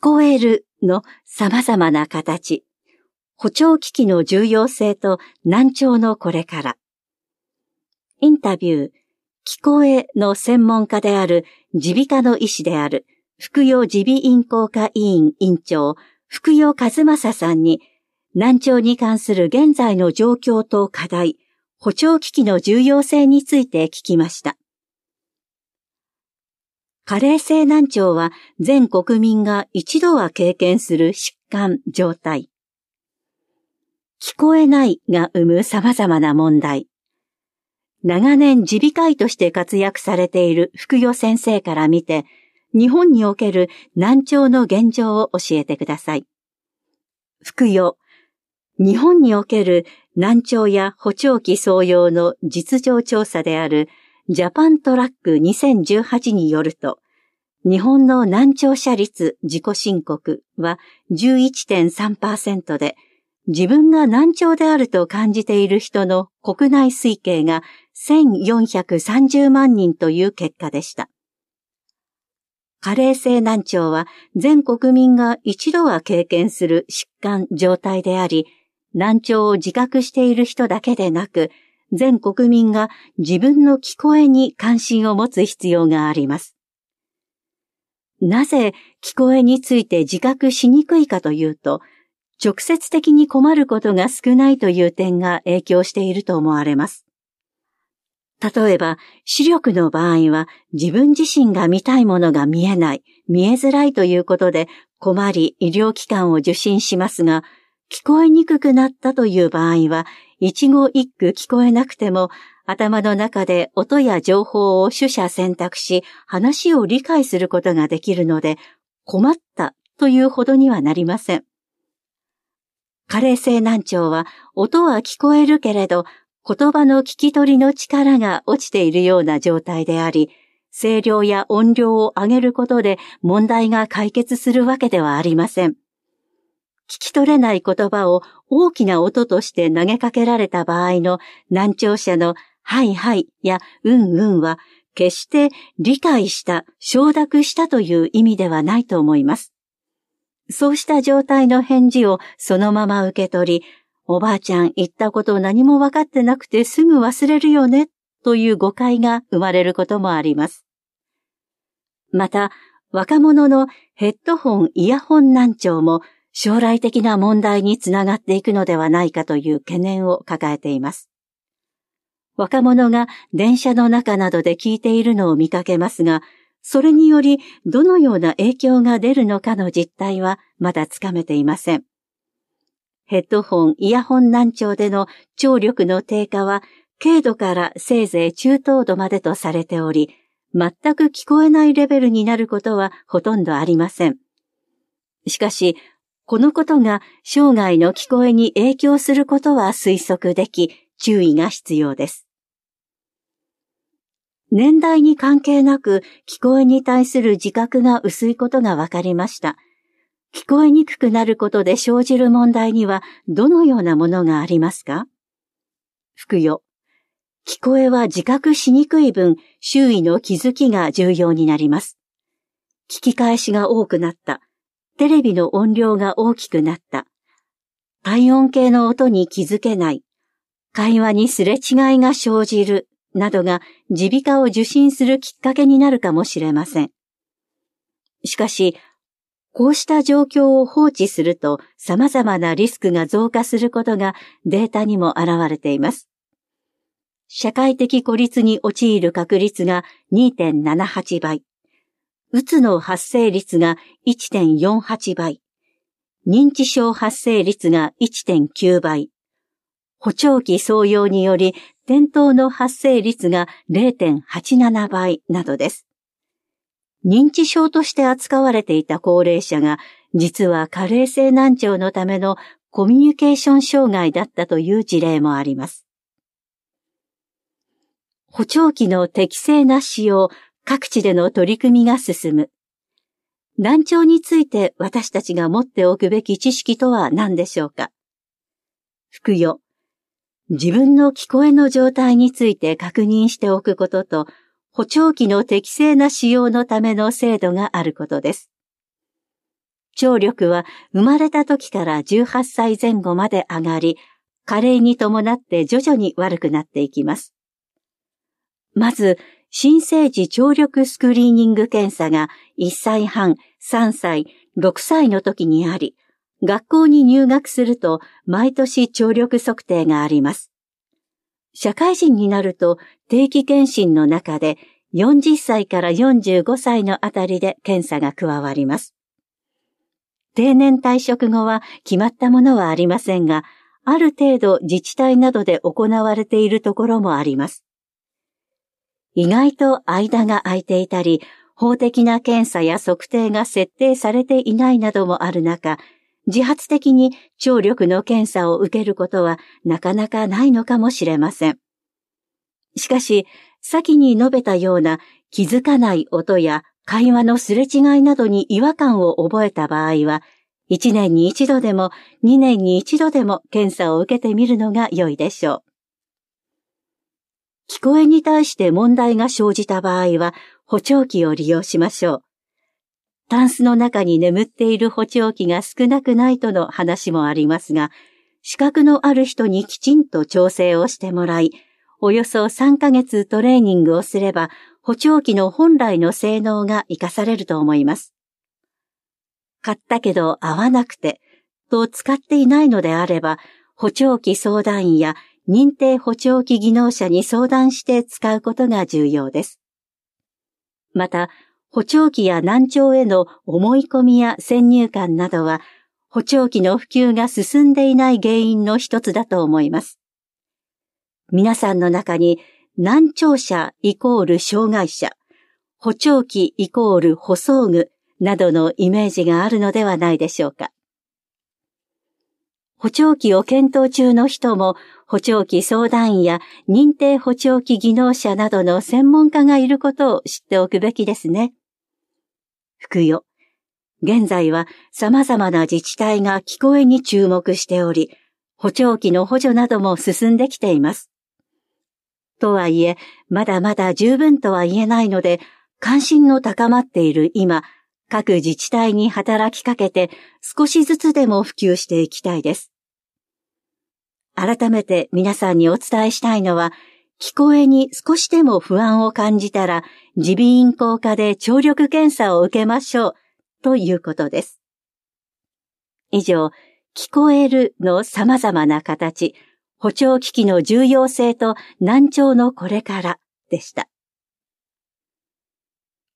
こえるの様々な形、補聴機器の重要性と難聴のこれから。インタビュー、聞こえの専門家である耳鼻科の医師である福代耳鼻咽喉科医院院長福代和正さんに難聴に関する現在の状況と課題、補聴機器の重要性について聞きました。加齢性難聴は全国民が一度は経験する疾患状態。聞こえないが生む様々な問題。長年耳鼻科医として活躍されている福代先生から見て、日本における難聴の現状を教えてください。福代、日本における難聴や補聴器装用の実情調査であるジャパントラック2018によると、日本の難聴者率自己申告は 11.3% で、自分が難聴であると感じている人の国内推計が1430万人という結果でした。加齢性難聴は全国民が一度は経験する疾患状態であり、難聴を自覚している人だけでなく、全国民が自分の聞こえに関心を持つ必要があります。なぜ聞こえについて自覚しにくいかというと、直接的に困ることが少ないという点が影響していると思われます。例えば、視力の場合は自分自身が見たいものが見えない、見えづらいということで困り医療機関を受診しますが、聞こえにくくなったという場合は、一語一句聞こえなくても、頭の中で音や情報を取捨選択し、話を理解することができるので、困ったというほどにはなりません。加齢性難聴は音は聞こえるけれど言葉の聞き取りの力が落ちているような状態であり、声量や音量を上げることで問題が解決するわけではありません。聞き取れない言葉を大きな音として投げかけられた場合の難聴者のはいはいやうんうんは決して理解した、承諾したという意味ではないと思います。そうした状態の返事をそのまま受け取り、おばあちゃん言ったこと何も分かってなくてすぐ忘れるよね、という誤解が生まれることもあります。また、若者のヘッドホン・イヤホン難聴も将来的な問題につながっていくのではないかという懸念を抱えています。若者が電車の中などで聞いているのを見かけますが、それによりどのような影響が出るのかの実態はまだつかめていません。ヘッドホン・イヤホン難聴での聴力の低下は軽度からせいぜい中等度までとされており、全く聞こえないレベルになることはほとんどありません。しかし、このことが生涯の聞こえに影響することは推測でき、注意が必要です。年代に関係なく聞こえに対する自覚が薄いことが分かりました。聞こえにくくなることで生じる問題にはどのようなものがありますか？福代、聞こえは自覚しにくい分、周囲の気づきが重要になります。聞き返しが多くなった。テレビの音量が大きくなった。体温計の音に気づけない。会話にすれ違いが生じる。などが耳鼻科を受診するきっかけになるかもしれません。しかし、こうした状況を放置すると様々なリスクが増加することがデータにも現れています。社会的孤立に陥る確率が 2.78 倍、うつの発生率が 1.48 倍、認知症発生率が 1.9 倍、補聴器装用により転倒の発生率が 0.87 倍などです。認知症として扱われていた高齢者が実は加齢性難聴のためのコミュニケーション障害だったという事例もあります。補聴器の適正な使用、各地での取り組みが進む。難聴について私たちが持っておくべき知識とは何でしょうか？福代、自分の聞こえの状態について確認しておくことと、補聴器の適正な使用のための制度があることです。 聴力は生まれた時から18歳前後まで上がり、加齢に伴って徐々に悪くなっていきます。まず、新生児聴力スクリーニング検査が1歳半、3歳、6歳の時にあり、学校に入学すると毎年聴力測定があります。社会人になると定期検診の中で40歳から45歳のあたりで検査が加わります。定年退職後は決まったものはありませんが、ある程度自治体などで行われているところもあります。意外と間が空いていたり、法的な検査や測定が設定されていないなどもある中、自発的に聴力の検査を受けることはなかなかないのかもしれません。しかし、先に述べたような気づかない音や会話のすれ違いなどに違和感を覚えた場合は、1年に1度でも2年に1度でも検査を受けてみるのが良いでしょう。聞こえに対して問題が生じた場合は補聴器を利用しましょう。タンスの中に眠っている補聴器が少なくないとの話もありますが、資格のある人にきちんと調整をしてもらい、およそ3ヶ月トレーニングをすれば、補聴器の本来の性能が活かされると思います。買ったけど合わなくて、と使っていないのであれば、補聴器相談員や認定補聴器技能者に相談して使うことが重要です。また、補聴器や難聴への思い込みや先入観などは、補聴器の普及が進んでいない原因の一つだと思います。皆さんの中に難聴者イコール障害者、補聴器イコール補装具などのイメージがあるのではないでしょうか。補聴器を検討中の人も補聴器相談員や認定補聴器技能者などの専門家がいることを知っておくべきですね。福よ。現在は様々な自治体が聞こえに注目しており、補聴器の補助なども進んできています。とはいえ、まだまだ十分とは言えないので、関心の高まっている今、各自治体に働きかけて少しずつでも普及していきたいです。改めて皆さんにお伝えしたいのは、聞こえに少しでも不安を感じたら、耳鼻咽喉科で聴力検査を受けましょう、ということです。以上、聞こえるの様々な形、補聴機器の重要性と難聴のこれからでした。